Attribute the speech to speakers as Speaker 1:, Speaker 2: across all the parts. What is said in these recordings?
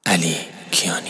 Speaker 1: علی کیانی.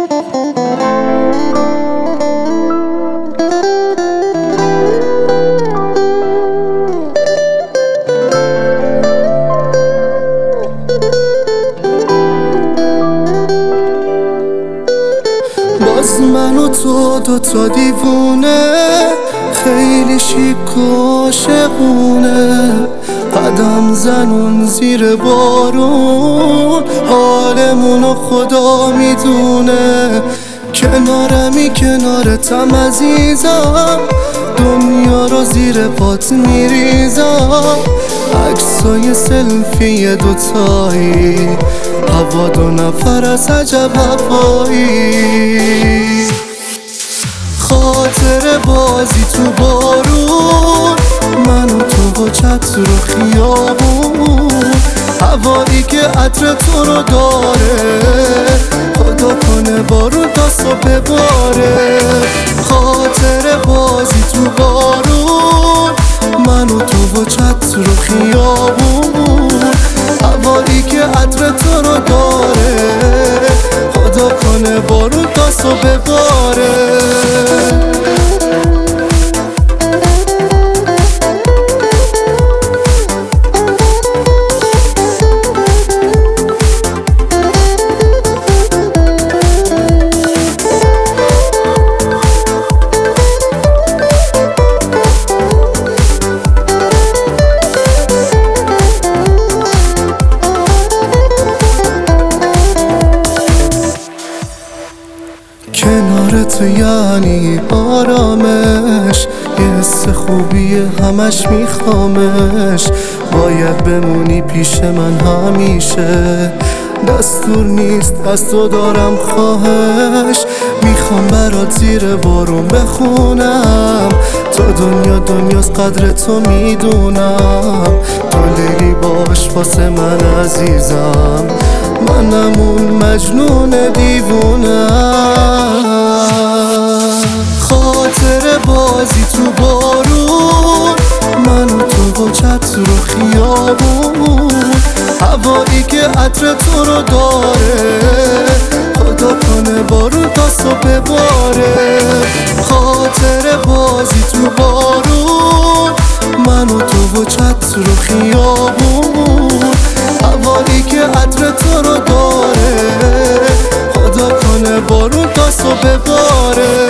Speaker 2: باز من و تو دوتا دیوونه، خیلی شیک و عاشقونه، قدم زنون زیر بارون، حالمونو خدا میدونه. کنارمی کنارتم عزیزم، دنیا رو زیر پات میریزم. عکسای سلفی دوتایی، هوا دو نفر از عجب هوایی. خاطر بازی تو بارون، من و تو و چتر و خیابون، هوایی که عطر تو رو داره، خدا کنه بارون تا صبح باره. خاطر بازی تو بارون، من و تو و چتر و خیابون، هوایی که عطر تو رو داره، خدا کنه بارون تا صبح باره. کنار تو یعنی آرامش، یه حس خوبیه همش میخوامش. باید بمونی پیش من همیشه، دستور نیست از تو دارم خواهش. میخوام برات زیر بارون بخونم، تا دنیا دنیاست قدر تو میدونم. تو لیلی باش واسه من عزیزم، منم اون مجنون دیوونم. خاطر بازی تو بارون، من و تو و چتر و خیابون، هوایی که عطر تو رو داره، خدا کنه بارون تا صبح باره. خاطر بازی تو بارون، من و تو و چتر و خیابون، هوایی که عطر تو رو داره، خدا کنه بارون تا صبح باره.